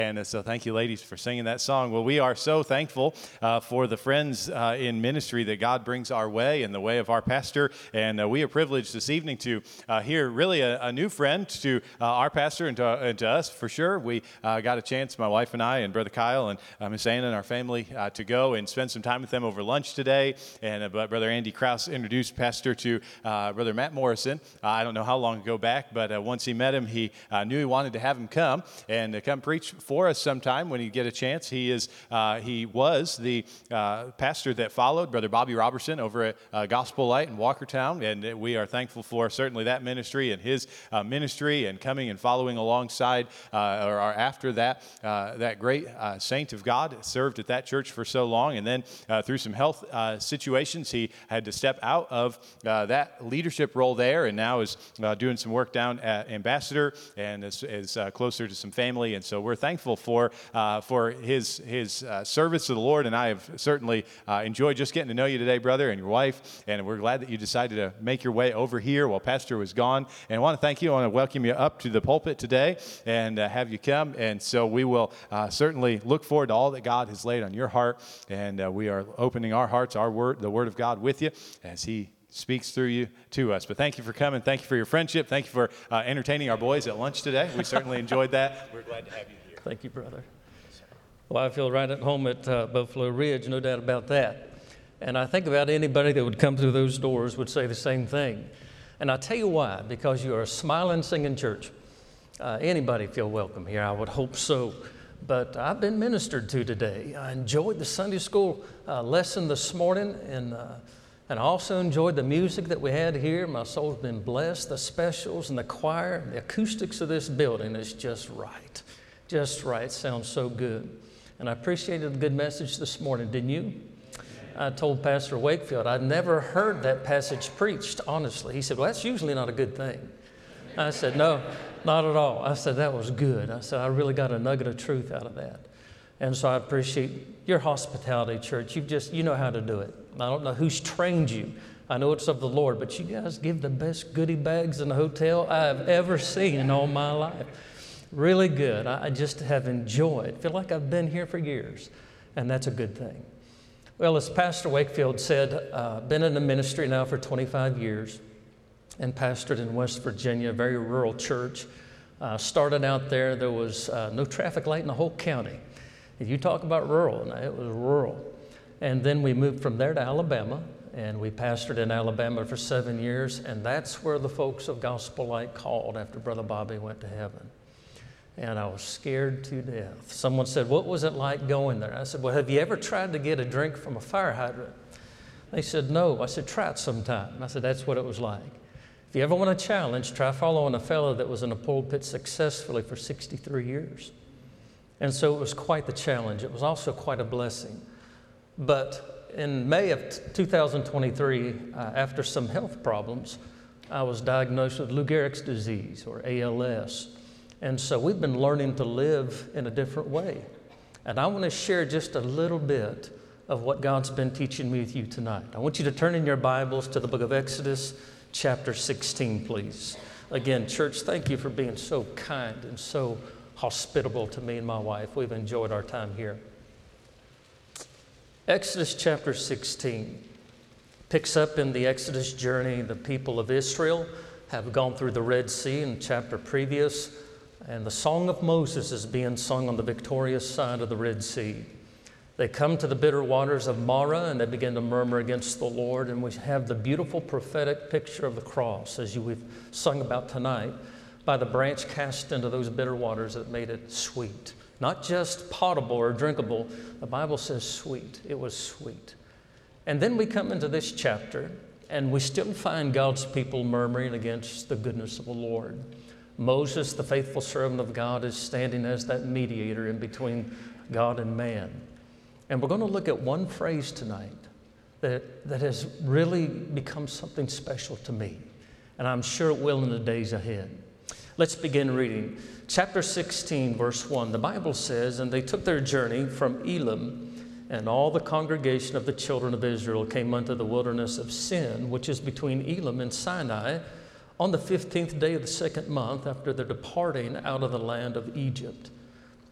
And so thank you, ladies, for singing that song. Well, we are so thankful for the friends in ministry that God brings our way in the way of our pastor. And we are privileged this evening to hear really a new friend to our pastor and to us, for sure. We got a chance, my wife and I and Brother Kyle and Miss Anna and our family, to go and spend some time with them over lunch today. And Brother Andy Krause introduced Pastor to Brother Matt Morrison. I don't know how long ago back, but once he met him, he knew he wanted to have him come and come preach for us sometime when you get a chance. He was the pastor that followed Brother Bobby Robertson over at Gospel Light in Walkertown, and we are thankful for certainly that ministry and his ministry and coming and following alongside or after that great saint of God served at that church for so long, and then through some health situations he had to step out of that leadership role there, and now is doing some work down at Ambassador and is closer to some family, and so we're thankful for his service to the Lord, and I have certainly enjoyed just getting to know you today, brother, and your wife, and we're glad that you decided to make your way over here while Pastor was gone, and I want to thank you. I want to welcome you up to the pulpit today and have you come, and so we will certainly look forward to all that God has laid on your heart, and we are opening our hearts, the Word of God with you as He speaks through you to us. But thank you for coming. Thank you for your friendship. Thank you for entertaining our boys at lunch today. We certainly enjoyed that. We're glad to have you here. Thank you, brother. Well, I feel right at home at Buffalo Ridge, no doubt about that. And I think about anybody that would come through those doors would say the same thing. And I'll tell you why, because you are a smiling, singing church. Anybody feel welcome here? I would hope so. But I've been ministered to today. I enjoyed the Sunday school lesson this morning, and I also enjoyed the music that we had here. My soul's been blessed. The specials and the choir, the acoustics of this building is just right. Just right. Sounds so good. And I appreciated the good message this morning, didn't you? I told Pastor Wakefield I'd never heard that passage preached, honestly. He said, well, that's usually not a good thing. I said, no, not at all. I said, that was good. I said, I really got a nugget of truth out of that. And so I appreciate your hospitality, church. You know how to do it. I don't know who's trained you. I know it's of the Lord, but you guys give the best goodie bags in the hotel I've ever seen in all my life. Really good. I just have enjoyed. Feel like I've been here for years, and that's a good thing. Well, as Pastor Wakefield said, been in the ministry now for 25 years and pastored in West Virginia, a very rural church. Started out there was no traffic light in the whole county. If you talk about rural, now it was rural. And then we moved from there to Alabama, and we pastored in Alabama for 7 years, and that's where the folks of Gospel Light called after Brother Bobby went to heaven. And I was scared to death. Someone said, what was it like going there? I said, well, have you ever tried to get a drink from a fire hydrant? They said, no. I said, try it sometime. I said, that's what it was like. If you ever want a challenge, try following a fellow that was in a pulpit successfully for 63 years. And so it was quite the challenge. It was also quite a blessing. But in May of 2023, after some health problems, I was diagnosed with Lou Gehrig's disease, or ALS. And so we've been learning to live in a different way. And I want to share just a little bit of what God's been teaching me with you tonight. I want you to turn in your Bibles to the book of Exodus, chapter 16, please. Again, church, thank you for being so kind and so hospitable to me and my wife. We've enjoyed our time here. Exodus chapter 16 picks up in the Exodus journey. The people of Israel have gone through the Red Sea in the chapter previous, and the Song of Moses is being sung on the victorious side of the Red Sea. They come to the bitter waters of Marah, and they begin to murmur against the Lord, and we have the beautiful prophetic picture of the cross, as we've sung about tonight, by the branch cast into those bitter waters that made it sweet. Not just potable or drinkable. The Bible says sweet. It was sweet. And then we come into this chapter, and we still find God's people murmuring against the goodness of the Lord. Moses, the faithful servant of God, is standing as that mediator in between God and man. And we're going to look at one phrase tonight that has really become something special to me. And I'm sure it will in the days ahead. Let's begin reading. Chapter 16, verse 1, the Bible says, and they took their journey from Elim, and all the congregation of the children of Israel came unto the wilderness of Sin, which is between Elim and Sinai, on the 15th day of the second month after their departing out of the land of Egypt.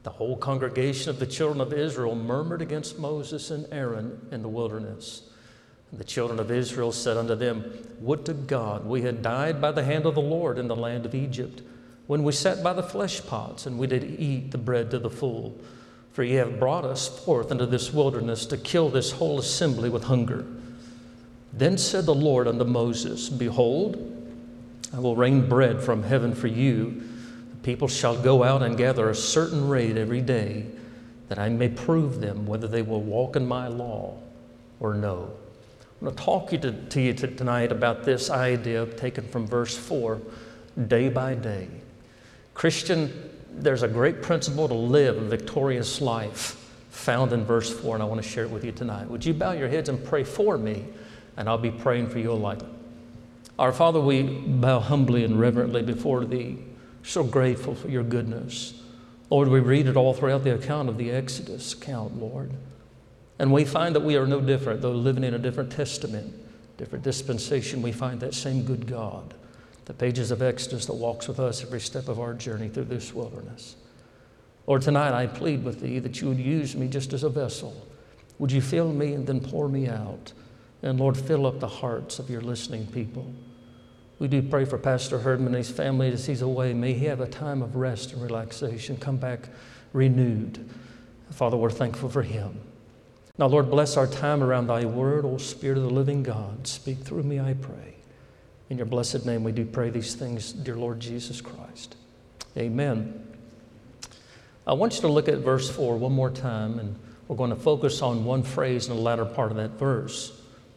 The whole congregation of the children of Israel murmured against Moses and Aaron in the wilderness. And the children of Israel said unto them, Would to God we had died by the hand of the Lord in the land of Egypt, when we sat by the flesh pots, and we did eat the bread to the full. For ye have brought us forth into this wilderness to kill this whole assembly with hunger. Then said the Lord unto Moses, Behold, I will rain bread from heaven for you. The people shall go out and gather a certain rate every day, that I may prove them whether they will walk in my law or no. I'm going to talk to you tonight about this idea taken from verse 4, day by day. Christian, there's a great principle to live a victorious life found in verse 4, and I want to share it with you tonight. Would you bow your heads and pray for me, and I'll be praying for you alike. Our Father, we bow humbly and reverently before Thee, so grateful for Your goodness. Lord, we read it all throughout the account of the Exodus account, Lord. And we find that we are no different, though living in a different testament, different dispensation, we find that same good God, the pages of Exodus that walks with us every step of our journey through this wilderness. Lord, tonight I plead with Thee that You would use me just as a vessel. Would You fill me and then pour me out? And Lord, fill up the hearts of Your listening people. We do pray for Pastor Herdman and his family as he's away. May he have a time of rest and relaxation, come back renewed. Father, we're thankful for him. Now, Lord, bless our time around Thy word, O Spirit of the living God. Speak through me, I pray. In Your blessed name we do pray these things, dear Lord Jesus Christ. Amen. I want you to look at verse 4 one more time, and we're going to focus on one phrase in the latter part of that verse.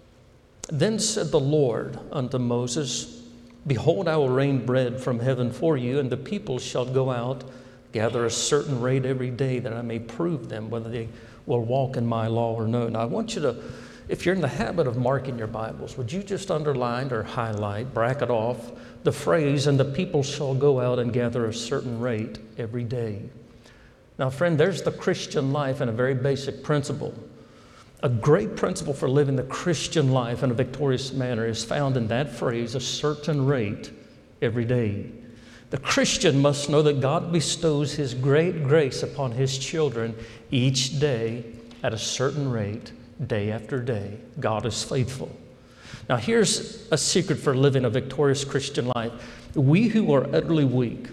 Then said the Lord unto Moses, Behold, I will rain bread from heaven for you, and the people shall go out, gather a certain rate every day, that I may prove them whether they will walk in my law or no. Now, I want you to, if you're in the habit of marking your Bibles, would you just underline or highlight, bracket off the phrase, and the people shall go out and gather a certain rate every day. Now, friend, there's the Christian life in a very basic principle. A great principle for living the Christian life in a victorious manner is found in that phrase, a certain rate every day. The Christian must know that God bestows His great grace upon His children each day at a certain rate, day after day. God is faithful. Now, here's a secret for living a victorious Christian life. We who are utterly weak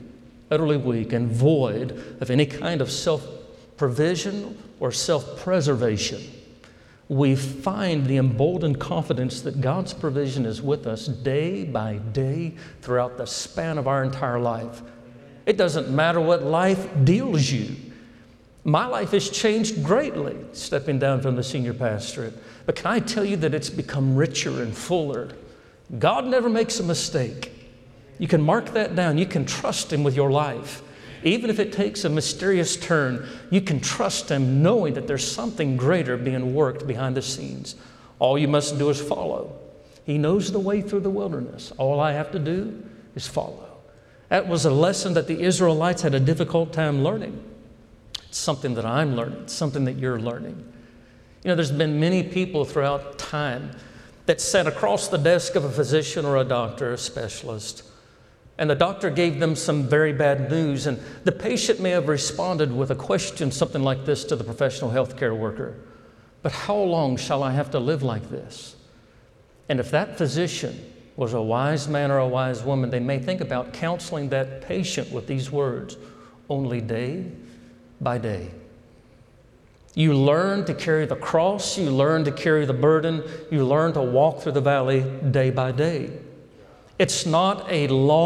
and void of any kind of self-provision or self-preservation, we find the emboldened confidence that God's provision is with us day by day throughout the span of our entire life. It doesn't matter what life deals you. My life has changed greatly stepping down from the senior pastorate. But can I tell you that it's become richer and fuller? God never makes a mistake. You can mark that down. You can trust Him with your life. Even if it takes a mysterious turn, you can trust Him knowing that there's something greater being worked behind the scenes. All you must do is follow. He knows the way through the wilderness. All I have to do is follow. That was a lesson that the Israelites had a difficult time learning. It's something that I'm learning. It's something that you're learning. You know, there's been many people throughout time that sat across the desk of a physician or a doctor, a specialist, and the doctor gave them some very bad news, and the patient may have responded with a question, something like this, to the professional healthcare worker. But how long shall I have to live like this? And if that physician was a wise man or a wise woman, they may think about counseling that patient with these words, only day by day. You learn to carry the cross, you learn to carry the burden, you learn to walk through the valley day by day. It's not a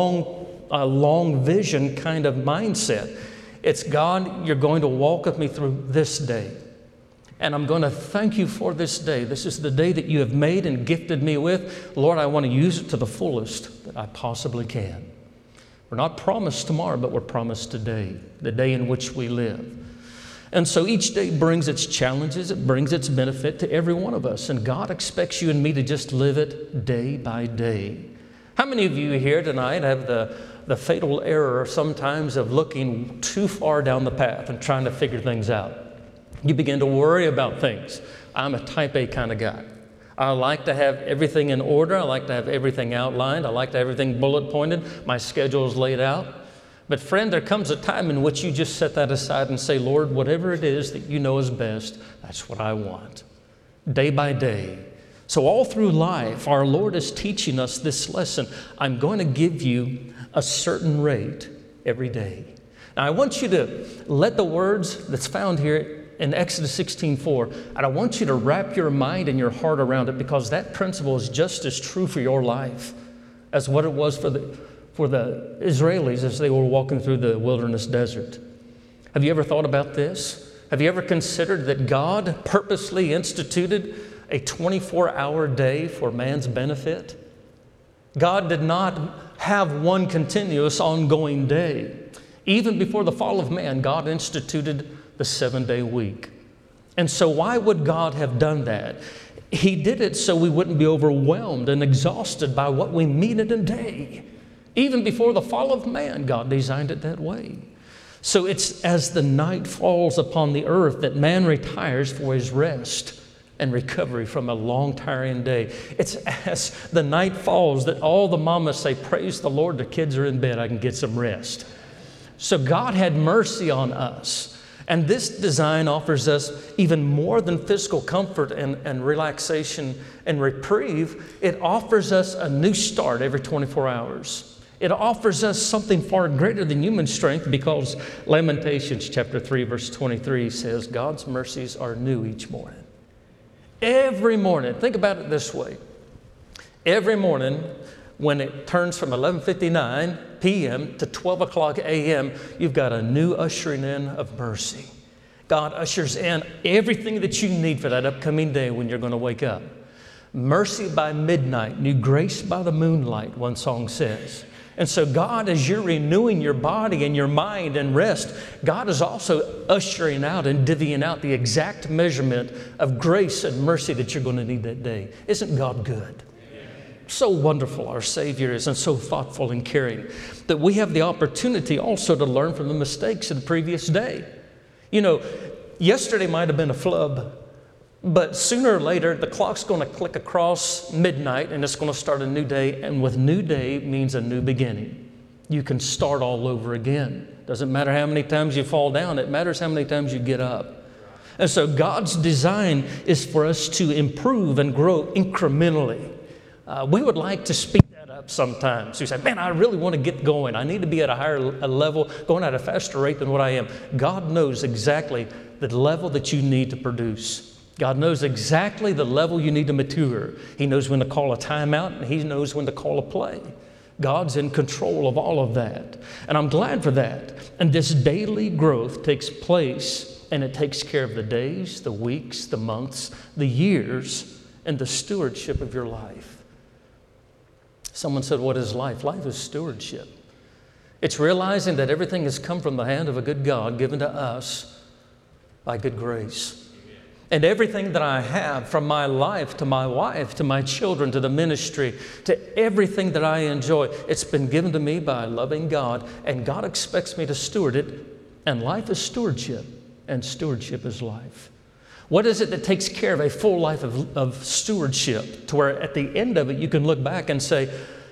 long vision kind of mindset. It's, God, you're going to walk with me through this day. And I'm going to thank you for this day. This is the day that you have made and gifted me with. Lord, I want to use it to the fullest that I possibly can. We're not promised tomorrow, but we're promised today, the day in which we live. And so each day brings its challenges, it brings its benefit to every one of us. And God expects you and me to just live it day by day. How many of you here tonight have the fatal error sometimes of looking too far down the path and trying to figure things out? You begin to worry about things. I'm a type A kind of guy. I like to have everything in order. I like to have everything outlined. I like to have everything bullet pointed. My schedule is laid out. But friend, there comes a time in which you just set that aside and say, Lord, whatever it is that you know is best, that's what I want, day by day. So all through life, our Lord is teaching us this lesson. I'm going to give you a certain rate every day. Now, I want you to let the words that's found here in Exodus 16:4, and I want you to wrap your mind and your heart around it, because that principle is just as true for your life as what it was for the Israelis as they were walking through the wilderness desert. Have you ever thought about this? Have you ever considered that God purposely instituted a 24-hour day for man's benefit? God did not have one continuous ongoing day. Even before the fall of man, God instituted the 7-day week. And so why would God have done that? He did it so we wouldn't be overwhelmed and exhausted by what we meet in a day. Even before the fall of man, God designed it that way. So it's as the night falls upon the earth that man retires for his rest and recovery from a long, tiring day. It's as the night falls that all the mamas say, praise the Lord, the kids are in bed, I can get some rest. So God had mercy on us. And this design offers us even more than physical comfort and relaxation and reprieve. It offers us a new start every 24 hours. It offers us something far greater than human strength, because Lamentations chapter 3, verse 23 says, God's mercies are new each morning. Every morning. Think about it this way. Every morning, when it turns from 11:59 p.m. to 12 o'clock a.m., you've got a new ushering in of mercy. God ushers in everything that you need for that upcoming day when you're going to wake up. Mercy by midnight, new grace by the moonlight, one song says. And so God, as you're renewing your body and your mind and rest, God is also ushering out and divvying out the exact measurement of grace and mercy that you're going to need that day. Isn't God good? So wonderful our Savior is, and so thoughtful and caring, that we have the opportunity also to learn from the mistakes of the previous day. You know, yesterday might have been a flub, but sooner or later, the clock's going to click across midnight and it's going to start a new day. And with new day means a new beginning. You can start all over again. Doesn't matter how many times you fall down. It matters how many times you get up. And so God's design is for us to improve and grow incrementally. We would like to speed that up sometimes. We say, man, I really want to get going. I need to be at a higher level, going at a faster rate than what I am. God knows exactly the level that you need to produce. God knows exactly the level you need to mature. He knows when to call a timeout, and He knows when to call a play. God's in control of all of that. And I'm glad for that. And this daily growth takes place, and it takes care of the days, the weeks, the months, the years, and the stewardship of your life. Someone said, what is life? Life is stewardship. It's realizing that everything has come from the hand of a good God given to us by good grace. And everything that I have, from my life to my wife, to my children, to the ministry, to everything that I enjoy, it's been given to me by a loving God, and God expects me to steward it, and life is stewardship, and stewardship is life. What is it that takes care of a full life of stewardship, to where at the end of it you can look back and say,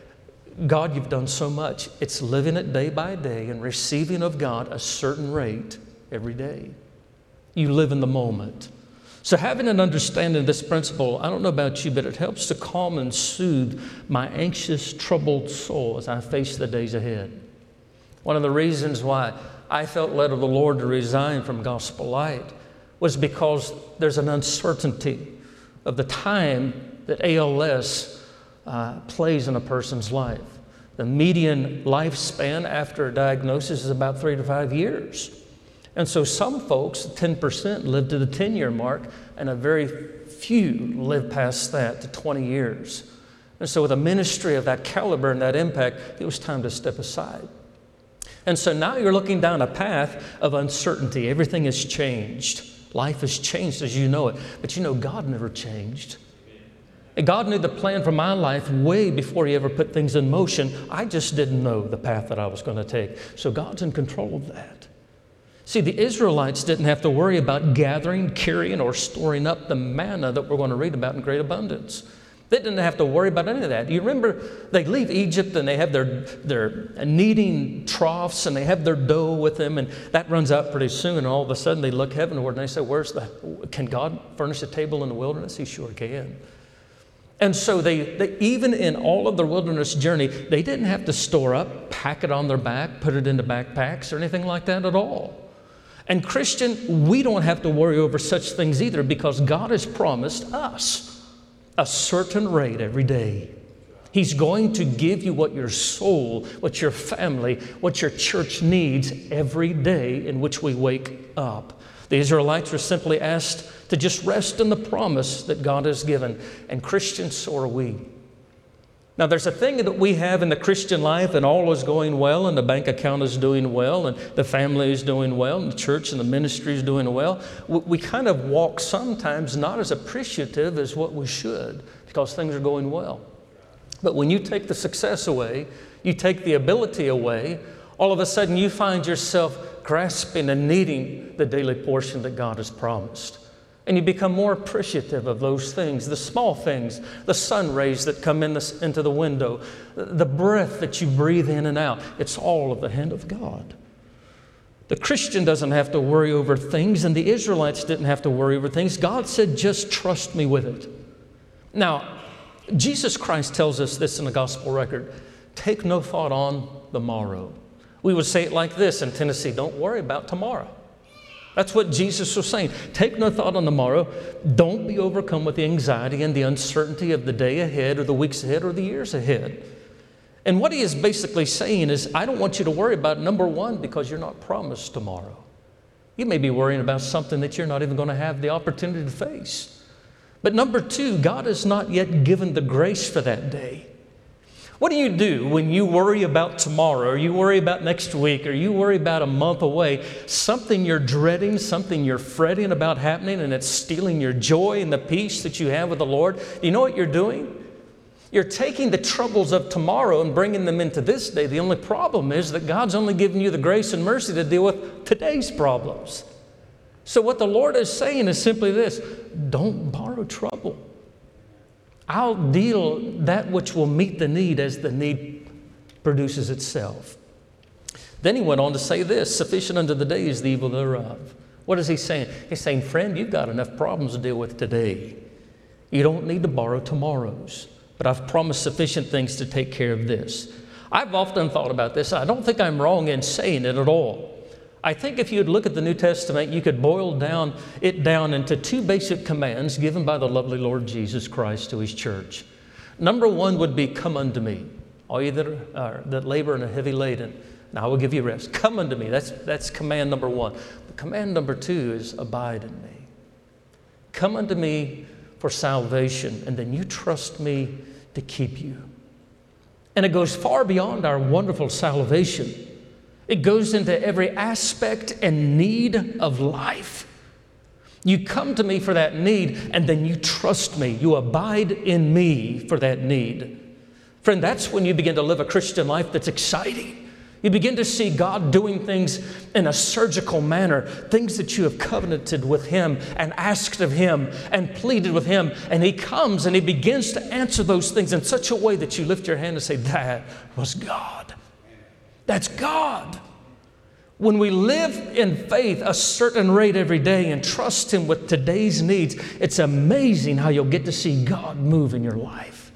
God, you've done so much. It's living it day by day and receiving of God a certain rate every day. You live in the moment. So having an understanding of this principle, I don't know about you, but it helps to calm and soothe my anxious, troubled soul as I face the days ahead. One of the reasons why I felt led of the Lord to resign from Gospel Light was because there's an uncertainty of the time that ALS plays in a person's life. The median lifespan after a diagnosis is about 3 to 5 years. And so some folks, 10%, live to the 10-year mark, and a very few live past that to 20 years. And so with a ministry of that caliber and that impact, it was time to step aside. And so now you're looking down a path of uncertainty. Everything has changed. Life has changed as you know it. But you know, God never changed. And God knew the plan for my life way before He ever put things in motion. I just didn't know the path that I was going to take. So God's in control of that. See, the Israelites didn't have to worry about gathering, carrying, or storing up the manna that we're going to read about in great abundance. They didn't have to worry about any of that. You remember they leave Egypt and they have their kneading troughs and they have their dough with them, and that runs out pretty soon, and all of a sudden they look heavenward and they say, can God furnish a table in the wilderness? He sure can. And so they even in all of their wilderness journey, they didn't have to store up, pack it on their back, put it into backpacks or anything like that at all. And Christian, we don't have to worry over such things either, because God has promised us a certain rate every day. He's going to give you what your soul, what your family, what your church needs every day in which we wake up. The Israelites were simply asked to just rest in the promise that God has given. And Christians, so are we. Now, there's a thing that we have in the Christian life, and all is going well, and the bank account is doing well, and the family is doing well, and the church and the ministry is doing well. We kind of walk sometimes not as appreciative as what we should, because things are going well. But when you take the success away, you take the ability away, all of a sudden you find yourself grasping and needing the daily portion that God has promised. And you become more appreciative of those things, the small things, the sun rays that come into the window, the breath that you breathe in and out. It's all of the hand of God. The Christian doesn't have to worry over things, and the Israelites didn't have to worry over things. God said, just trust me with it. Now, Jesus Christ tells us this in the gospel record: take no thought on the morrow. We would say it like this in Tennessee: don't worry about tomorrow. That's what Jesus was saying. Take no thought on the morrow. Don't be overcome with the anxiety and the uncertainty of the day ahead or the weeks ahead or the years ahead. And what he is basically saying is, I don't want you to worry about, number one, because you're not promised tomorrow. You may be worrying about something that you're not even going to have the opportunity to face. But number two, God has not yet given the grace for that day. What do you do when you worry about tomorrow, or you worry about next week, or you worry about a month away? Something you're dreading, something you're fretting about happening, and it's stealing your joy and the peace that you have with the Lord. You know what you're doing? You're taking the troubles of tomorrow and bringing them into this day. The only problem is that God's only given you the grace and mercy to deal with today's problems. So what the Lord is saying is simply this: don't borrow trouble. I'll deal that which will meet the need as the need produces itself. Then he went on to say this: sufficient unto the day is the evil thereof. What is he saying? He's saying, friend, you've got enough problems to deal with today. You don't need to borrow tomorrow's. But I've promised sufficient things to take care of this. I've often thought about this. I don't think I'm wrong in saying it at all. I think if you'd look at the New Testament, you could boil it down into two basic commands given by the lovely Lord Jesus Christ to his church. Number one would be, come unto me, all you that labor and are heavy laden, and I will give you rest. Come unto me. That's command number one. But command number two is, abide in me. Come unto me for salvation, and then you trust me to keep you. And it goes far beyond our wonderful salvation. It goes into every aspect and need of life. You come to me for that need, and then you trust me. You abide in me for that need. Friend, that's when you begin to live a Christian life that's exciting. You begin to see God doing things in a surgical manner, things that you have covenanted with him and asked of him and pleaded with him. And he comes and he begins to answer those things in such a way that you lift your hand and say, that was God. That's God. When we live in faith a certain rate every day and trust him with today's needs, it's amazing how you'll get to see God move in your life.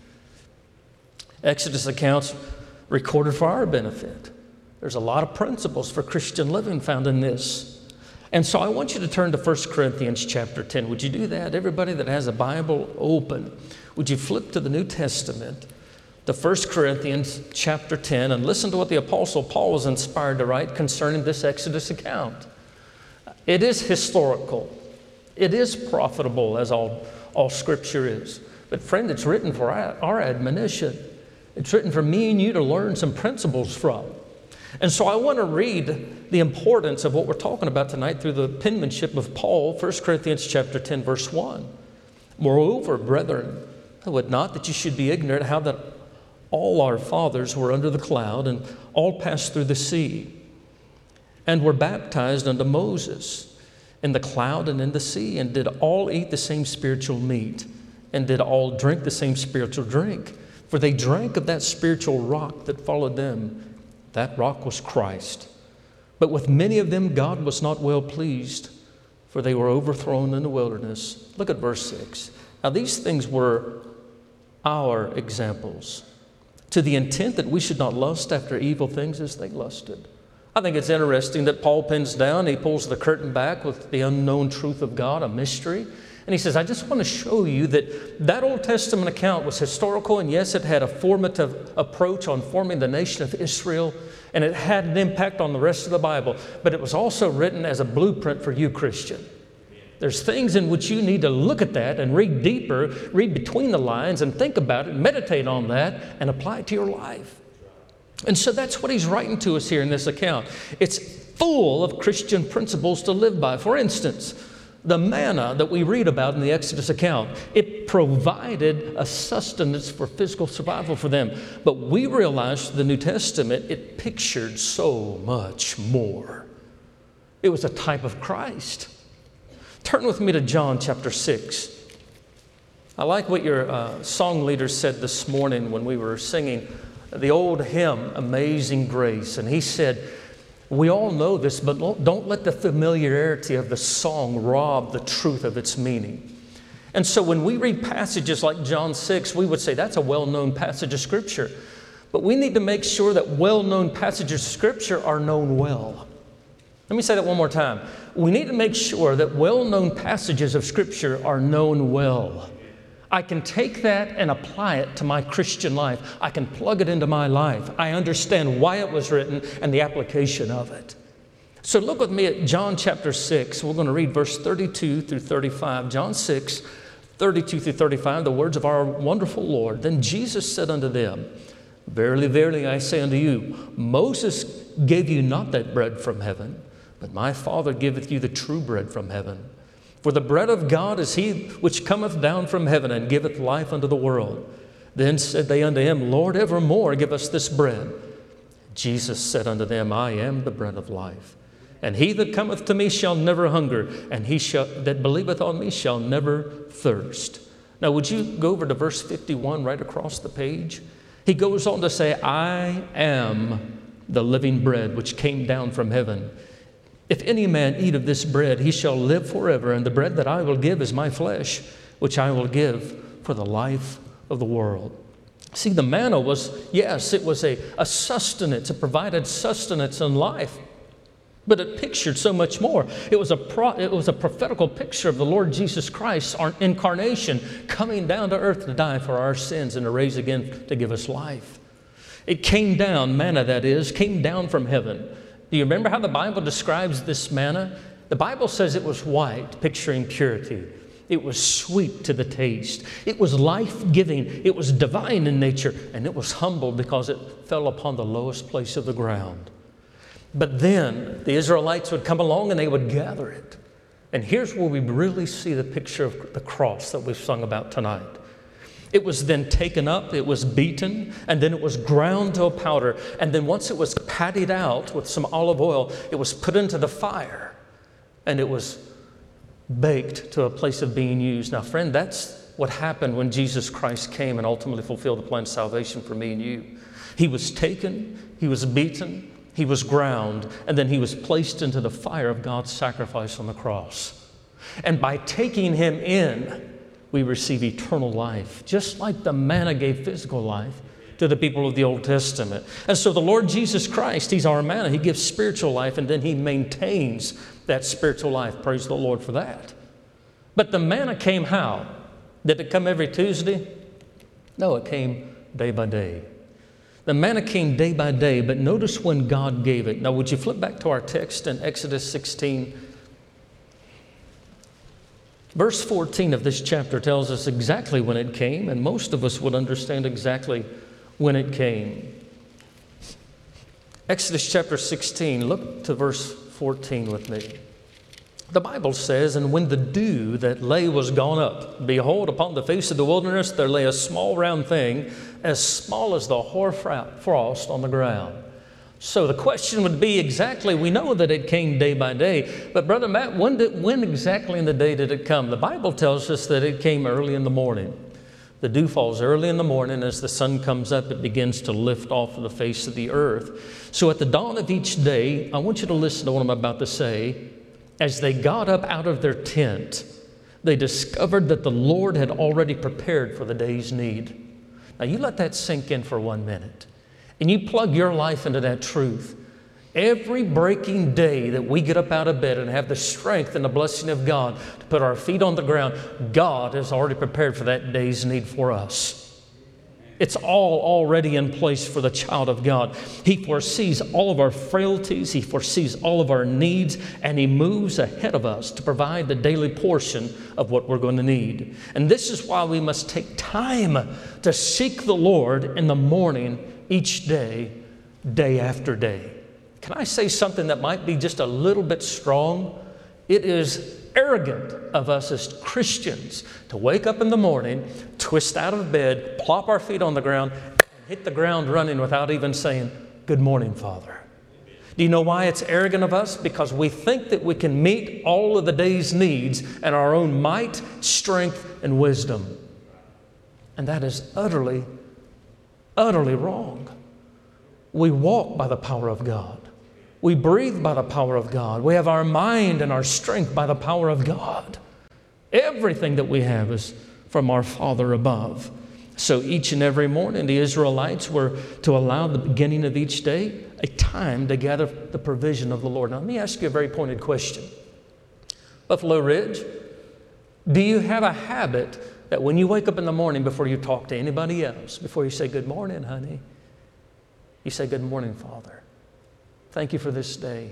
Exodus accounts recorded for our benefit. There's a lot of principles for Christian living found in this. And so I want you to turn to 1 Corinthians chapter 10. Would you do that? Everybody that has a Bible open, would you flip to the New Testament, to 1 Corinthians chapter 10, and listen to what the Apostle Paul was inspired to write concerning this Exodus account. It is historical. It is profitable, as all Scripture is. But friend, it's written for our admonition. It's written for me and you to learn some principles from. And so I want to read the importance of what we're talking about tonight through the penmanship of Paul, 1 Corinthians chapter 10, verse 1. Moreover, brethren, I would not that you should be ignorant how that all our fathers were under the cloud and all passed through the sea and were baptized unto Moses in the cloud and in the sea, and did all eat the same spiritual meat, and did all drink the same spiritual drink. For they drank of that spiritual rock that followed them. That rock was Christ. But with many of them God was not well pleased, for they were overthrown in the wilderness. Look at verse 6. Now these things were our examples, to the intent that we should not lust after evil things as they lusted. I think it's interesting that Paul pins down, he pulls the curtain back with the unknown truth of God, a mystery. And he says, I just want to show you that Old Testament account was historical, and yes, it had a formative approach on forming the nation of Israel, and it had an impact on the rest of the Bible, but it was also written as a blueprint for you, Christian. There's things in which you need to look at that and read deeper, read between the lines and think about it, meditate on that, and apply it to your life. And so that's what he's writing to us here in this account. It's full of Christian principles to live by. For instance, the manna that we read about in the Exodus account, it provided a sustenance for physical survival for them. But we realize the New Testament, it pictured so much more. It was a type of Christ. Turn with me to John chapter 6. I like what your song leader said this morning when we were singing the old hymn, Amazing Grace. And he said, we all know this, but don't let the familiarity of the song rob the truth of its meaning. And so when we read passages like John 6, we would say that's a well-known passage of Scripture. But we need to make sure that well-known passages of Scripture are known well. Let me say that one more time. We need to make sure that well-known passages of Scripture are known well. I can take that and apply it to my Christian life. I can plug it into my life. I understand why it was written and the application of it. So look with me at John chapter 6. We're going to read verse 32 through 35. John 6, 32 through 35, the words of our wonderful Lord. Then Jesus said unto them, Verily, verily, I say unto you, Moses gave you not that bread from heaven, but my Father giveth you the true bread from heaven. For the bread of God is he which cometh down from heaven and giveth life unto the world. Then said they unto him, Lord, evermore give us this bread. Jesus said unto them, I am the bread of life. And he that cometh to me shall never hunger, and he that believeth on me shall never thirst. Now, would you go over to verse 51 right across the page? He goes on to say, I am the living bread which came down from heaven. If any man eat of this bread, he shall live forever. And the bread that I will give is my flesh, which I will give for the life of the world. See, the manna was, yes, it was a sustenance. It provided sustenance in life. But it pictured so much more. It was a prophetical picture of the Lord Jesus Christ, our incarnation, coming down to earth to die for our sins and to raise again to give us life. It came down, manna that is, came down from heaven. Do you remember how the Bible describes this manna? The Bible says it was white, picturing purity. It was sweet to the taste. It was life-giving. It was divine in nature. And it was humble because it fell upon the lowest place of the ground. But then the Israelites would come along and they would gather it. And here's where we really see the picture of the cross that we've sung about tonight. It was then taken up, it was beaten, and then it was ground to a powder. And then once it was patted out with some olive oil, it was put into the fire. And it was baked to a place of being used. Now, friend, that's what happened when Jesus Christ came and ultimately fulfilled the plan of salvation for me and you. He was taken, he was beaten, he was ground, and then he was placed into the fire of God's sacrifice on the cross. And by taking him in, we receive eternal life, just like the manna gave physical life to the people of the Old Testament. And so the Lord Jesus Christ, he's our manna. He gives spiritual life, and then he maintains that spiritual life. Praise the Lord for that. But the manna came how? Did it come every Tuesday? No, it came day by day. The manna came day by day, but notice when God gave it. Now, would you flip back to our text in Exodus 16? Verse 14 of this chapter tells us exactly when it came, and most of us would understand exactly when it came. Exodus chapter 16, look to verse 14 with me. The Bible says, And when the dew that lay was gone up, behold, upon the face of the wilderness there lay a small round thing, as small as the hoarfrost on the ground. So the question would be exactly, we know that it came day by day, but Brother Matt, when exactly in the day did it come? The Bible tells us that it came early in the morning. The dew falls early in the morning. As the sun comes up, it begins to lift off of the face of the earth. So at the dawn of each day, I want you to listen to what I'm about to say. As they got up out of their tent, they discovered that the Lord had already prepared for the day's need. Now you let that sink in for 1 minute, and you plug your life into that truth. Every breaking day that we get up out of bed and have the strength and the blessing of God to put our feet on the ground, God has already prepared for that day's need for us. It's all already in place for the child of God. He foresees all of our frailties. He foresees all of our needs, and He moves ahead of us to provide the daily portion of what we're going to need. And this is why we must take time to seek the Lord in the morning each day, day after day. Can I say something that might be just a little bit strong? It is arrogant of us as Christians to wake up in the morning, twist out of bed, plop our feet on the ground, and hit the ground running without even saying, "Good morning, Father." Do you know why it's arrogant of us? Because we think that we can meet all of the day's needs in our own might, strength, and wisdom. And that is utterly, utterly wrong. We walk by the power of God. We breathe by the power of God. We have our mind and our strength by the power of God. Everything that we have is from our Father above. So each and every morning, the Israelites were to allow the beginning of each day a time to gather the provision of the Lord. Now, let me ask you a very pointed question. Buffalo Ridge, do you have a habit that when you wake up in the morning, before you talk to anybody else, before you say, "Good morning, honey," you say, "Good morning, Father. Thank you for this day.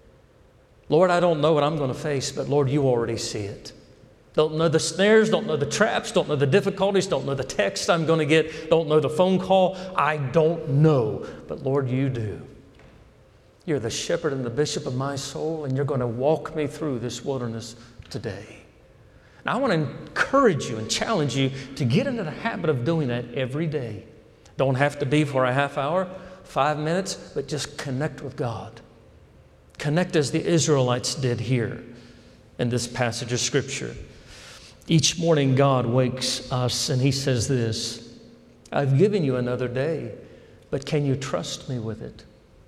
Lord, I don't know what I'm going to face, but Lord, you already see it. Don't know the snares, don't know the traps, don't know the difficulties, don't know the text I'm going to get, don't know the phone call. I don't know, but Lord, you do. You're the shepherd and the bishop of my soul, and you're going to walk me through this wilderness today." Now, I want to encourage you and challenge you to get into the habit of doing that every day. Don't have to be for a half hour, 5 minutes, but just connect with God. Connect as the Israelites did here in this passage of Scripture. Each morning God wakes us and He says this, "I've given you another day, but can you trust me with it?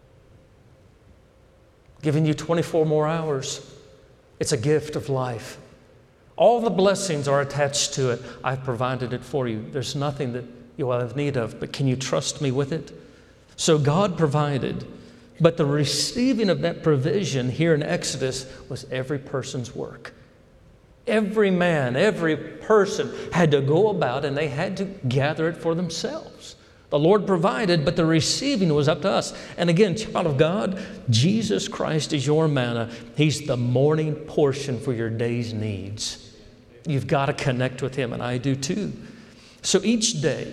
Given you 24 more hours. It's a gift of life. All the blessings are attached to it. I've provided it for you. There's nothing that you will have need of, but can you trust me with it?" So God provided, but the receiving of that provision here in Exodus was every person's work. Every man, every person had to go about and they had to gather it for themselves. The Lord provided, but the receiving was up to us. And again, child of God, Jesus Christ is your manna. He's the morning portion for your day's needs. You've got to connect with Him, and I do too. So each day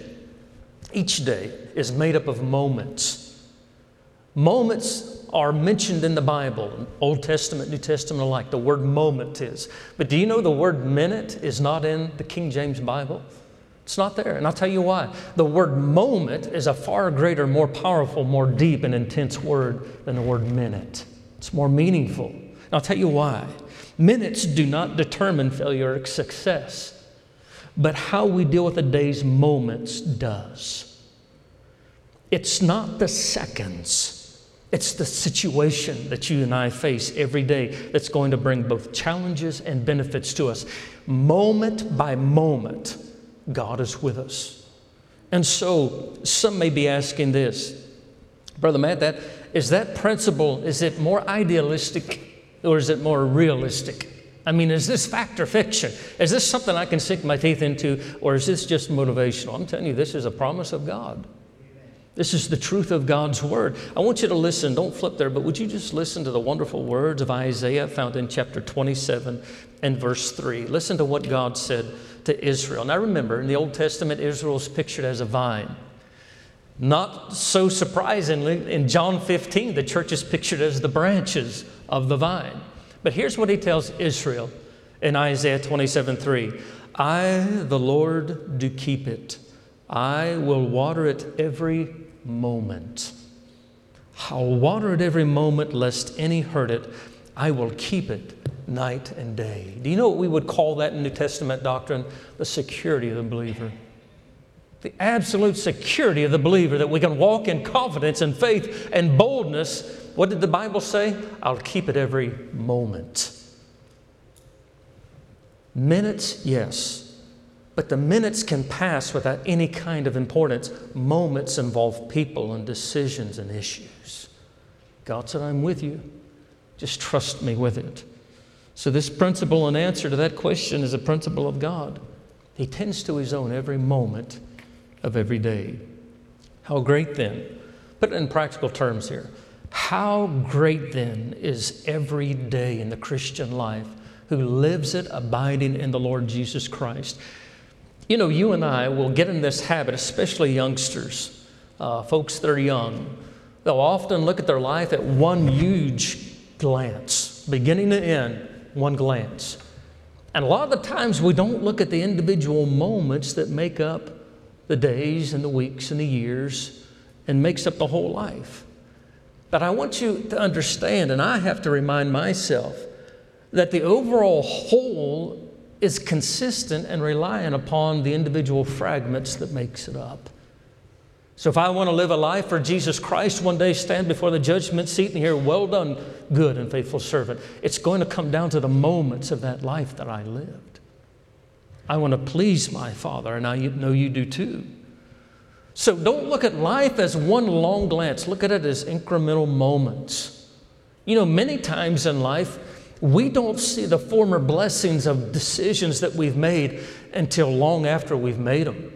is made up of moments. Moments are mentioned in the Bible, Old Testament, New Testament alike. The word moment is. But do you know the word minute is not in the King James Bible? It's not there, and I'll tell you why. The word moment is a far greater, more powerful, more deep and intense word than the word minute. It's more meaningful. And I'll tell you why. Minutes do not determine failure or success, but how we deal with a day's moments does. It's not the seconds. It's the situation that you and I face every day that's going to bring both challenges and benefits to us. Moment by moment, God is with us. And so some may be asking this, Brother Matt, is that principle, is it more idealistic or is it more realistic? I mean, is this fact or fiction? Is this something I can sink my teeth into, or is this just motivational? I'm telling you, this is a promise of God. This is the truth of God's Word. I want you to listen. Don't flip there, but would you just listen to the wonderful words of Isaiah found in chapter 27 and verse 3. Listen to what God said to Israel. Now remember, in the Old Testament, Israel is pictured as a vine. Not so surprisingly, in John 15, the church is pictured as the branches of the vine. But here's what He tells Israel in Isaiah 27:3. "I, the Lord, do keep it. I will water it every moment. I'll water it every moment, lest any hurt it. I will keep it night and day." Do you know what we would call that in New Testament doctrine? The security of the believer. The absolute security of the believer that we can walk in confidence and faith and boldness. What did the Bible say? I'll keep it every moment. Minutes, yes. But the minutes can pass without any kind of importance. Moments involve people and decisions and issues. God said, I'm with you. Just trust me with it. So this principle and answer to that question is a principle of God. He tends to His own every moment of every day. How great then, put it in practical terms here, how great then is every day in the Christian life who lives it abiding in the Lord Jesus Christ. You know, you and I will get in this habit, especially youngsters, folks that are young. They'll often look at their life at one huge glance, beginning to end, one glance. And a lot of the times we don't look at the individual moments that make up the days and the weeks and the years and makes up the whole life. But I want you to understand, and I have to remind myself, that the overall whole is consistent and reliant upon the individual fragments that makes it up. So if I want to live a life for Jesus Christ, one day stand before the judgment seat and hear, well done, good and faithful servant, it's going to come down to the moments of that life that I lived. I want to please my Father, and I know you do too. So don't look at life as one long glance. Look at it as incremental moments. You know, many times in life, we don't see the former blessings of decisions that we've made until long after we've made them.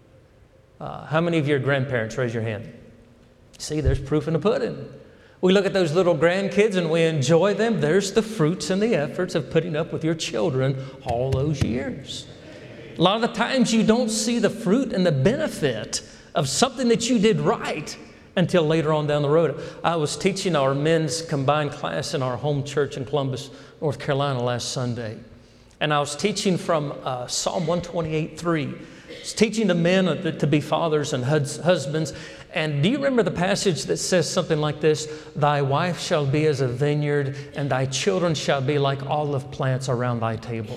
How many of your grandparents, raise your hand? See, there's proof in the pudding. We look at those little grandkids and we enjoy them. There's the fruits and the efforts of putting up with your children all those years. A lot of the times you don't see the fruit and the benefit of something that you did right until later on down the road. I was teaching our men's combined class in our home church in Columbus, North Carolina last Sunday. And I was teaching from Psalm 128:3. I was teaching the men to be fathers and husbands. And do you remember the passage that says something like this? Thy wife shall be as a vineyard, and thy children shall be like olive plants around thy table.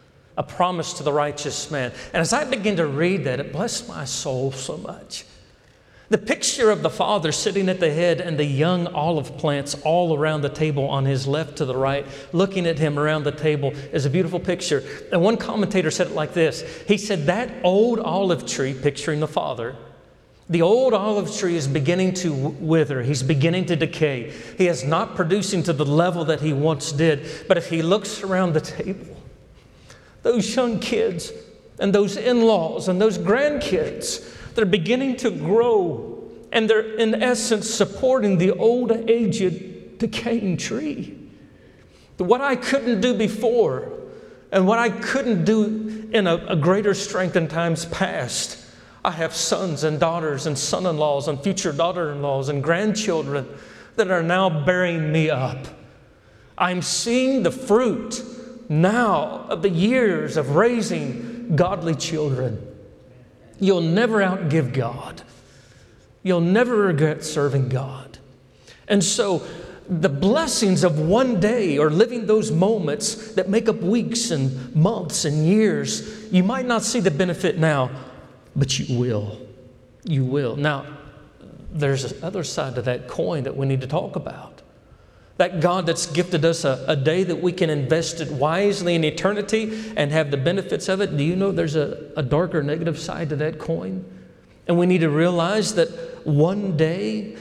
A promise to the righteous man. And as I began to read that, it blessed my soul so much. The picture of the father sitting at the head and the young olive plants all around the table on his left to the right, looking at him around the table is a beautiful picture. And one commentator said it like this. He said, that old olive tree, picturing the father, the old olive tree is beginning to wither. He's beginning to decay. He is not producing to the level that he once did. But if he looks around the table, those young kids and those in-laws and those grandkids, they're beginning to grow, and they're in essence supporting the old, aged, decaying tree. What I couldn't do before, and what I couldn't do in a greater strength in times past, I have sons and daughters and son-in-laws and future daughter-in-laws and grandchildren that are now bearing me up. I'm seeing the fruit now of the years of raising godly children. You'll never outgive God. You'll never regret serving God. And so the blessings of one day or living those moments that make up weeks and months and years, you might not see the benefit now, but you will. You will. Now, there's the other side to that coin that we need to talk about. That God that's gifted us a day that we can invest it wisely in eternity and have the benefits of it. Do you know there's a darker negative side to that coin? And we need to realize that one day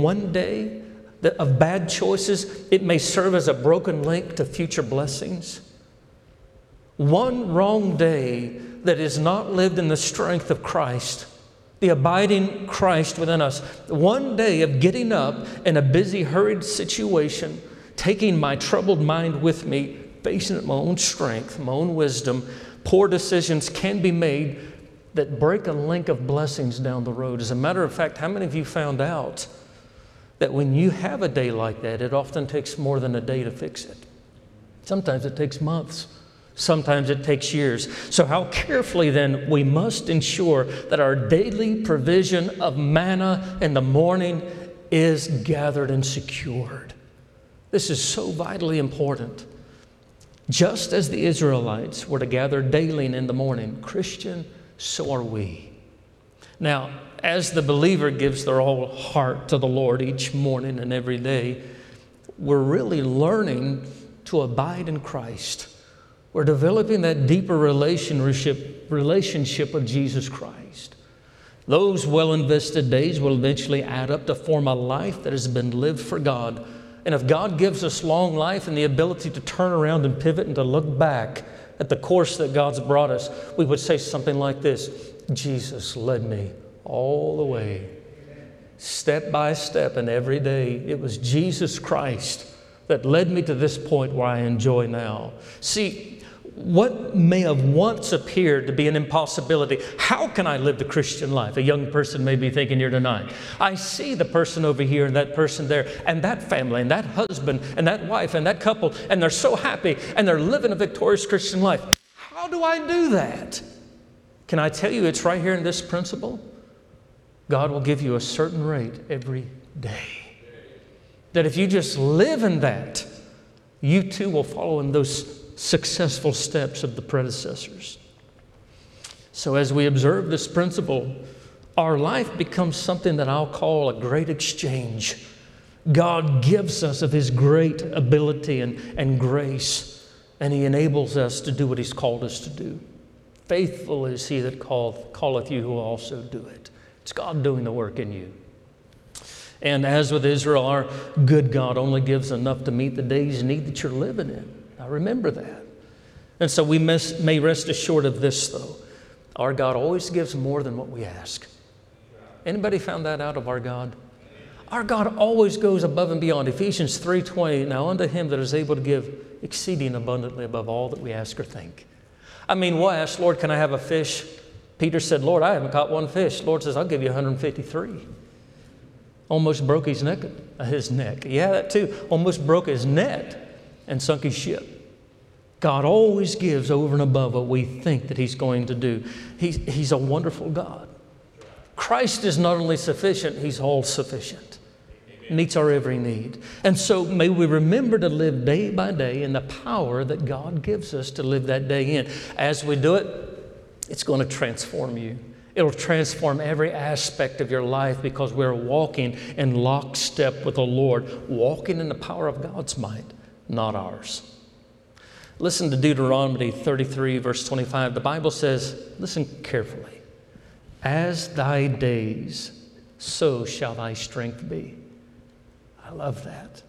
of bad choices, it may serve as a broken link to future blessings. One wrong day that is not lived in the strength of Christ, the abiding Christ within us. One day of getting up in a busy, hurried situation, taking my troubled mind with me, facing it my own strength, my own wisdom, poor decisions can be made that break a link of blessings down the road. As a matter of fact, how many of you found out that when you have a day like that, it often takes more than a day to fix it? Sometimes it takes months. Sometimes it takes years. So how carefully then we must ensure that our daily provision of manna in the morning is gathered and secured. This is so vitally important. Just as the Israelites were to gather daily in the morning, Christian, so are we. Now, as the believer gives their whole heart to the Lord each morning and every day, we're really learning to abide in Christ. We're developing that deeper relationship with Jesus Christ. Those well-invested days will eventually add up to form a life that has been lived for God. And if God gives us long life and the ability to turn around and pivot and to look back at the course that God's brought us, we would say something like this: Jesus led me all the way, step by step, and every day. It was Jesus Christ that led me to this point where I enjoy now. See, what may have once appeared to be an impossibility, how can I live the Christian life? A young person may be thinking here tonight, I see the person over here and that person there and that family and that husband and that wife and that couple, and they're so happy and they're living a victorious Christian life. How do I do that? Can I tell you, it's right here in this principle. God will give you a certain rate every day. That if you just live in that, you too will follow in those successful steps of the predecessors. So as we observe this principle, our life becomes something that I'll call a great exchange. God gives us of His great ability and grace, and He enables us to do what He's called us to do. Faithful is He that calleth you, who will also do it. It's God doing the work in you. And as with Israel, our good God only gives enough to meet the day's need that you're living in. Now remember that. And so we may rest assured of this, though. Our God always gives more than what we ask. Anybody found that out of our God? Our God always goes above and beyond. Ephesians 3:20, now unto Him that is able to give exceeding abundantly above all that we ask or think. I mean, we'll ask, Lord, can I have a fish? Peter said, Lord, I haven't caught one fish. Lord says, I'll give you 153. Almost broke his neck. Yeah, that too. Almost broke his net and sunk his ship. God always gives over and above what we think that He's going to do. He's a wonderful God. Christ is not only sufficient, He's all sufficient. Meets our every need. And so may we remember to live day by day in the power that God gives us to live that day in. As we do it, it's going to transform you. It'll transform every aspect of your life, because we're walking in lockstep with the Lord, walking in the power of God's might, not ours. Listen to Deuteronomy 33, verse 25. The Bible says, listen carefully, as thy days, so shall thy strength be. I love that.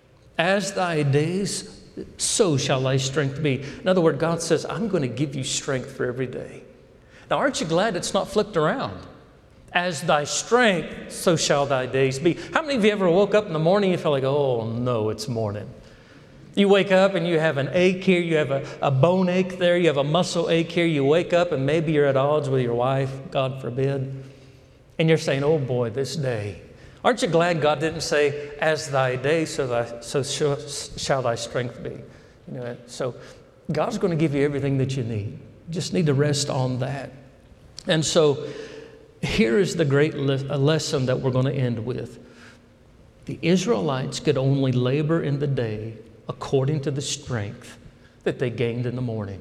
As thy days, so shall thy strength be. In other words, God says, I'm going to give you strength for every day. Now, aren't you glad it's not flipped around? As thy strength, so shall thy days be. How many of you ever woke up in the morning and you felt like, oh no, it's morning? You wake up and you have an ache here, you have a bone ache there, you have a muscle ache here. You wake up and maybe you're at odds with your wife, God forbid, and you're saying, oh boy, this day. Aren't you glad God didn't say, as thy day, so shall thy strength be? You know, so God's going to give you everything that you need. You just need to rest on that. And so here is the great lesson that we're going to end with. The Israelites could only labor in the day according to the strength that they gained in the morning.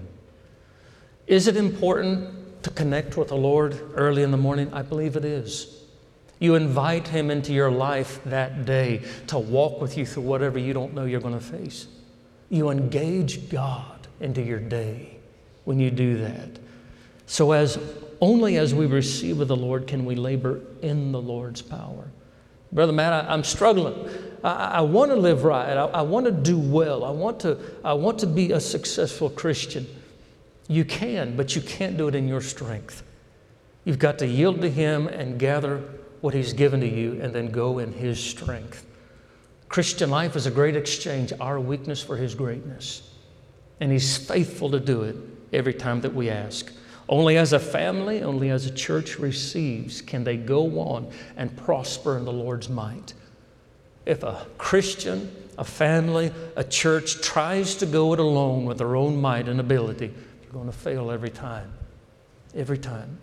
Is it important to connect with the Lord early in the morning? I believe it is. You invite Him into your life that day to walk with you through whatever you don't know you're going to face. You engage God into your day when you do that. So only as we receive of the Lord can we labor in the Lord's power. Brother Matt, I'm struggling. I want to live right. I want to do well. I want to be a successful Christian. You can, but you can't do it in your strength. You've got to yield to Him and gather what He's given to you and then go in His strength. Christian life is a great exchange, our weakness for His greatness. And He's faithful to do it every time that we ask. Only as a family, only as a church receives can they go on and prosper in the Lord's might. If a Christian, a family, a church tries to go it alone with their own might and ability, they're going to fail every time. Every time.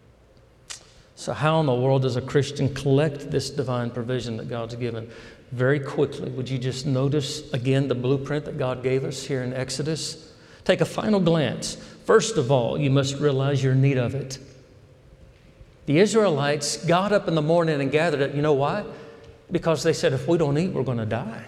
So how in the world does a Christian collect this divine provision that God's given? Very quickly, would you just notice again the blueprint that God gave us here in Exodus? Take a final glance. First of all, you must realize your need of it. The Israelites got up in the morning and gathered it. You know why? Because they said, if we don't eat, we're going to die.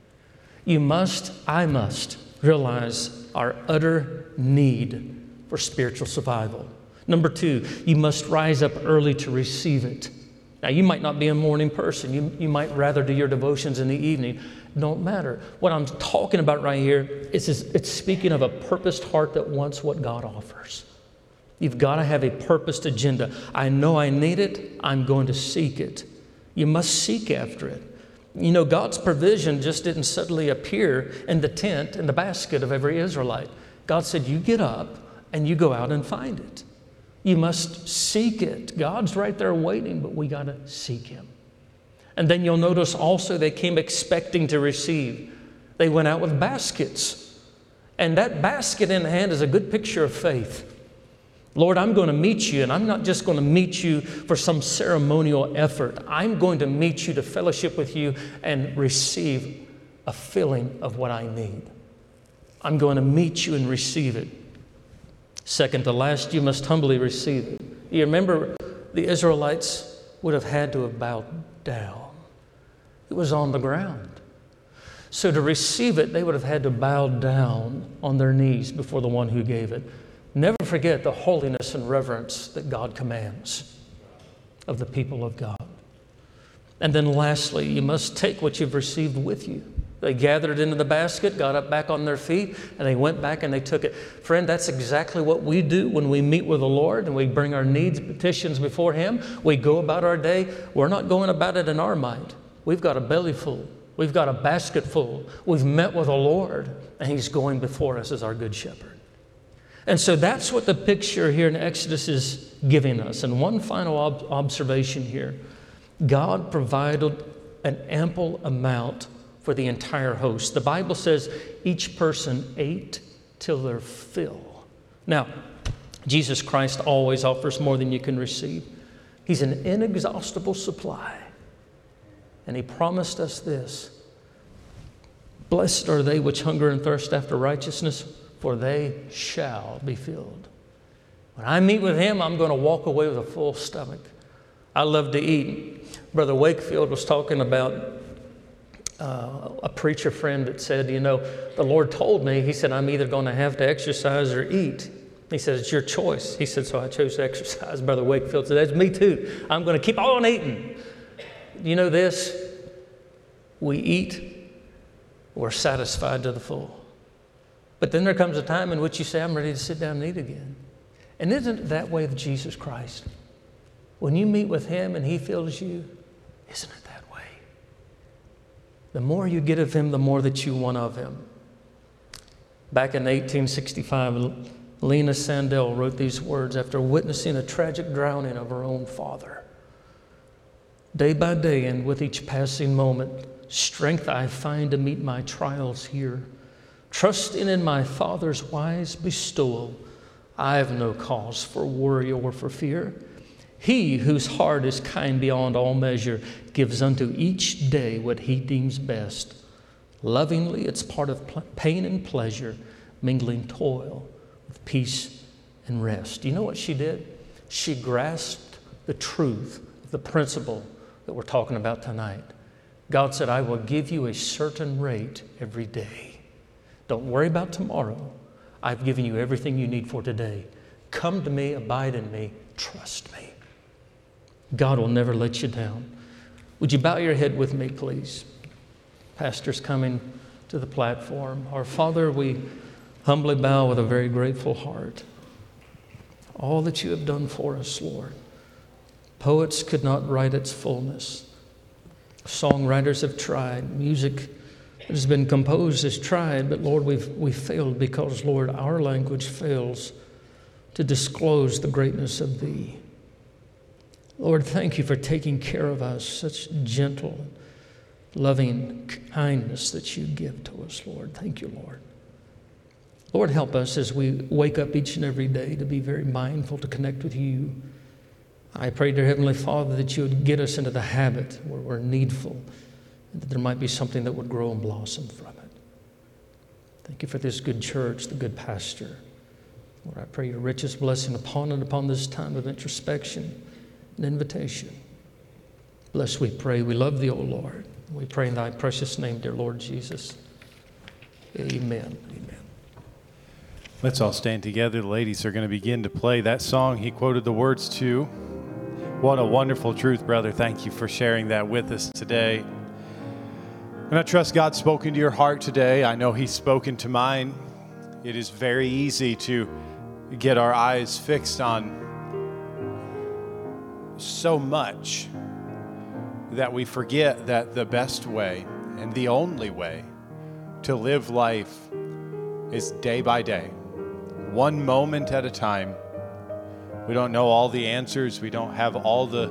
I must realize our utter need for spiritual survival. Number 2, you must rise up early to receive it. Now, you might not be a morning person. You might rather do your devotions in the evening. Don't matter. What I'm talking about right here is it's speaking of a purposed heart that wants what God offers. You've got to have a purposed agenda. I know I need it. I'm going to seek it. You must seek after it. You know, God's provision just didn't suddenly appear in the tent, in the basket of every Israelite. God said, you get up and you go out and find it. You must seek it. God's right there waiting, but we got to seek Him. And then you'll notice also they came expecting to receive. They went out with baskets. And that basket in hand is a good picture of faith. Lord, I'm going to meet you, and I'm not just going to meet you for some ceremonial effort. I'm going to meet you to fellowship with you and receive a filling of what I need. I'm going to meet you and receive it. Second to last, you must humbly receive it. You remember the Israelites would have had to have bowed down. It was on the ground. So to receive it, they would have had to bow down on their knees before the one who gave it. Never forget the holiness and reverence that God commands of the people of God. And then lastly, you must take what you've received with you. They gathered it into the basket, got up back on their feet, and they went back and they took it. Friend, that's exactly what we do when we meet with the Lord and we bring our needs, petitions before Him. We go about our day. We're not going about it in our mind. We've got a belly full. We've got a basket full. We've met with the Lord, and He's going before us as our good shepherd. And so that's what the picture here in Exodus is giving us. And one final observation here. God provided an ample amount for the entire host. The Bible says each person ate till their fill. Now, Jesus Christ always offers more than you can receive. He's an inexhaustible supply. And He promised us this: blessed are they which hunger and thirst after righteousness, for they shall be filled. When I meet with Him, I'm going to walk away with a full stomach. I love to eat. Brother Wakefield was talking about a preacher friend that said, you know, the Lord told me, He said, I'm either going to have to exercise or eat. He said, it's your choice. He said, so I chose to exercise. Brother Wakefield said, that's me too. I'm going to keep on eating. You know this? We eat, we're satisfied to the full. But then there comes a time in which you say, I'm ready to sit down and eat again. And isn't it that way with Jesus Christ? When you meet with Him and He fills you, isn't it that way? The more you get of Him, the more that you want of Him. Back in 1865, Lena Sandell wrote these words after witnessing a tragic drowning of her own father. Day by day and with each passing moment, strength I find to meet my trials here. Trusting in my Father's wise bestowal, I have no cause for worry or for fear. He whose heart is kind beyond all measure gives unto each day what He deems best. Lovingly, it's part of pain and pleasure, mingling toil with peace and rest. You know what she did? She grasped the truth of the principle that we're talking about tonight. God said, I will give you a certain rate every day. Don't worry about tomorrow. I've given you everything you need for today. Come to me, abide in me, trust me. God will never let you down. Would you bow your head with me, please? Pastor's coming to the platform. Our Father, we humbly bow with a very grateful heart. All that you have done for us, Lord. Poets could not write its fullness. Songwriters have tried. Music that has been composed has tried, but Lord, we've failed because, Lord, our language fails to disclose the greatness of Thee. Lord, thank you for taking care of us, such gentle, loving kindness that you give to us, Lord. Thank you, Lord. Lord, help us as we wake up each and every day to be very mindful to connect with you. I pray, dear Heavenly Father, that you would get us into the habit where we're needful, and that there might be something that would grow and blossom from it. Thank you for this good church, the good pastor. Lord, I pray your richest blessing upon it, upon this time of introspection. an invitation. Bless, we pray. We love thee, O Lord. We pray in thy precious name, dear Lord Jesus. Amen. Amen. Let's all stand together. The ladies are going to begin to play that song he quoted the words to. What a wonderful truth, brother. Thank you for sharing that with us today. And I trust God's spoken to your heart today. I know he's spoken to mine. It is very easy to get our eyes fixed on so much that we forget that the best way and the only way to live life is day by day, one moment at a time. We don't know all the answers. We don't have all the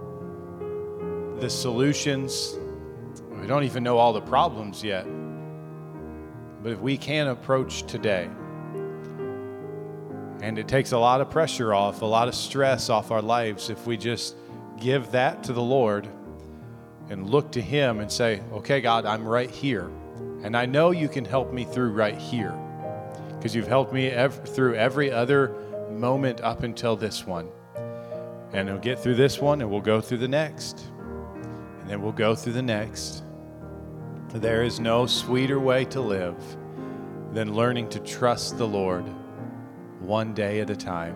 solutions. We don't even know all the problems yet. But if we can approach today, and it takes a lot of pressure off, a lot of stress off our lives, if we just give that to the Lord and look to him and say, okay, God, I'm right here. And I know you can help me through right here because you've helped me through every other moment up until this one. And we'll get through this one and we'll go through the next. And then we'll go through the next. There is no sweeter way to live than learning to trust the Lord one day at a time.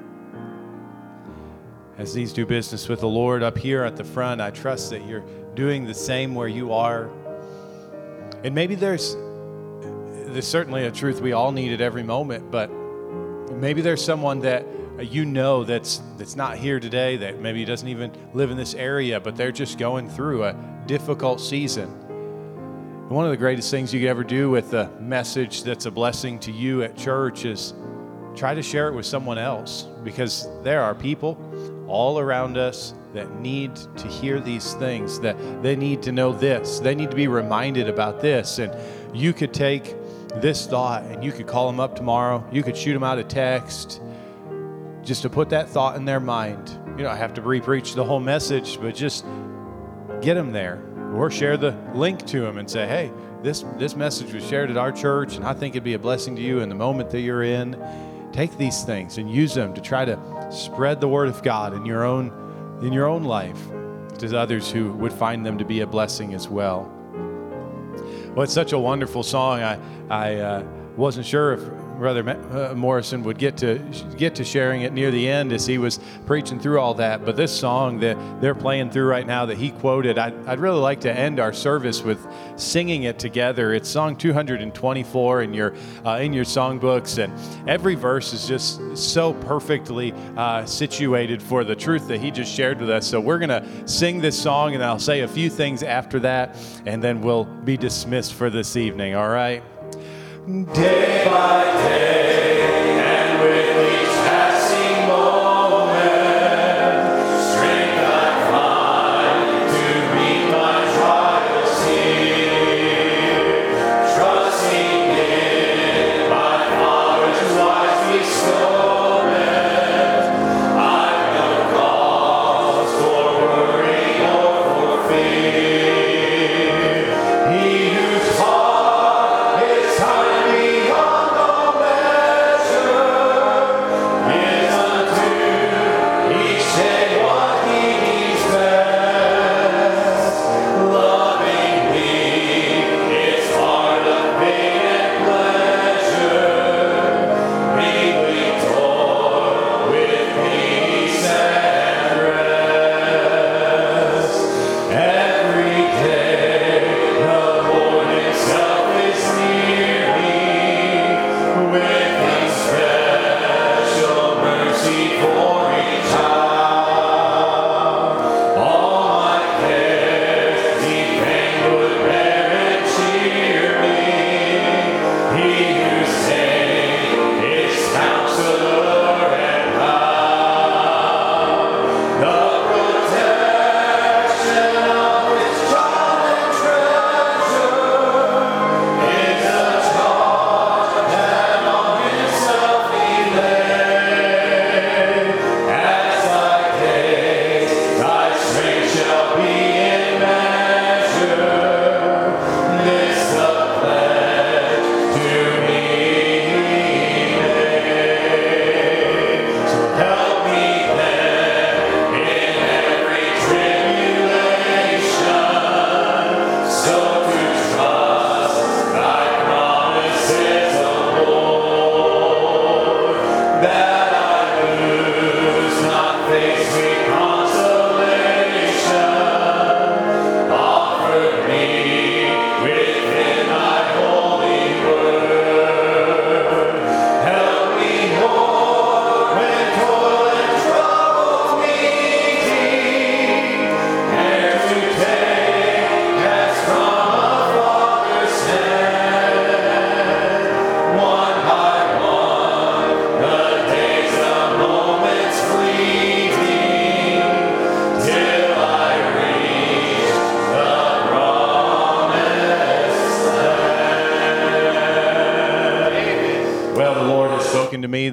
As these do business with the Lord up here at the front, I trust that you're doing the same where you are. And maybe there's certainly a truth we all need at every moment, but maybe there's someone that you know that's not here today, that maybe doesn't even live in this area, but they're just going through a difficult season. And one of the greatest things you could ever do with a message that's a blessing to you at church is try to share it with someone else, because there are people all around us that need to hear these things, that they need to know this. They need to be reminded about this. And you could take this thought and you could call them up tomorrow. You could shoot them out a text just to put that thought in their mind. You don't have to re-preach the whole message, but just get them there. Or share the link to them and say, hey, this message was shared at our church, and I think it'd be a blessing to you in the moment that you're in. Take these things and use them to try to spread the word of God in your own life to others who would find them to be a blessing as well. Well, it's such a wonderful song. I wasn't sure if Brother Morrison would get to sharing it near the end as he was preaching through all that. But this song that they're playing through right now that he quoted, I'd really like to end our service with singing it together. It's song 224 in your songbooks, and every verse is just so perfectly situated for the truth that he just shared with us. So we're going to sing this song, and I'll say a few things after that, and then we'll be dismissed for this evening, all right? Day by day, and with each passing moment, strength I find to meet my trials here. Trusting in my Father's wise bestowment, I've no cause for worry or for fear. He who's taught his time beyond all measure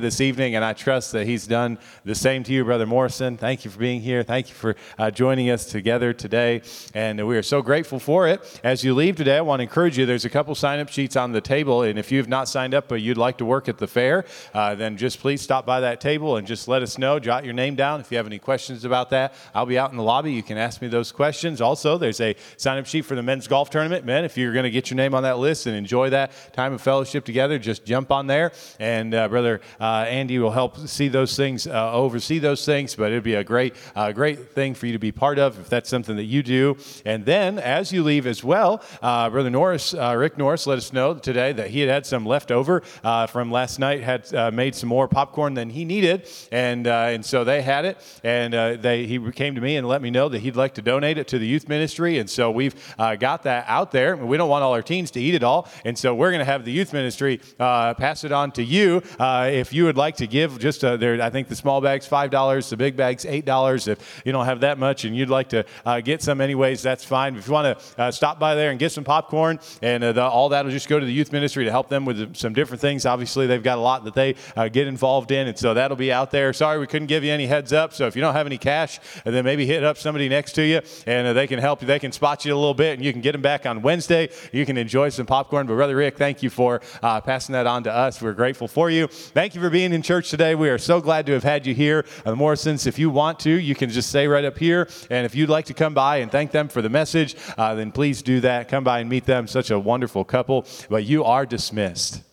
this evening, and I trust that he's done the same to you, Brother Morrison. Thank you for being here. Thank you for joining us together today, and we are so grateful for it. As you leave today, I want to encourage you, there's a couple sign-up sheets on the table, and if you have not signed up but you'd like to work at the fair, then just please stop by that table and just let us know. Jot your name down. If you have any questions about that, I'll be out in the lobby. You can ask me those questions. Also, there's a sign-up sheet for the men's golf tournament. Men, if you're going to get your name on that list and enjoy that time of fellowship together, just jump on there, and Brother Andy will help see those things, oversee those things, but it'd be a great thing for you to be part of if that's something that you do. And then, as you leave as well, Brother Norris, Rick Norris, let us know today that he had some left over from last night, had made some more popcorn than he needed, and so they had it, and he came to me and let me know that he'd like to donate it to the youth ministry, and so we've got that out there. We don't want all our teens to eat it all, and so we're going to have the youth ministry pass it on to you. If you would like to give, just I think the small bag's $5, the big bag's $8. If you don't have that much and you'd like to get some anyways, that's fine. If you want to stop by there and get some popcorn, and all that will just go to the youth ministry to help them with some different things. Obviously, they've got a lot that they get involved in, and so that'll be out there. Sorry we couldn't give you any heads up, so if you don't have any cash, then maybe hit up somebody next to you, and they can help you. They can spot you a little bit, and you can get them back on Wednesday. You can enjoy some popcorn. But Brother Rick, thank you for passing that on to us. We're grateful for you. Thank you for being in church today. We are so glad to have had you here. Morrisons, if you want to, you can just stay right up here, and if you'd like to come by and thank them for the message, then please do that. Come by and meet them. Such a wonderful couple. But you are dismissed.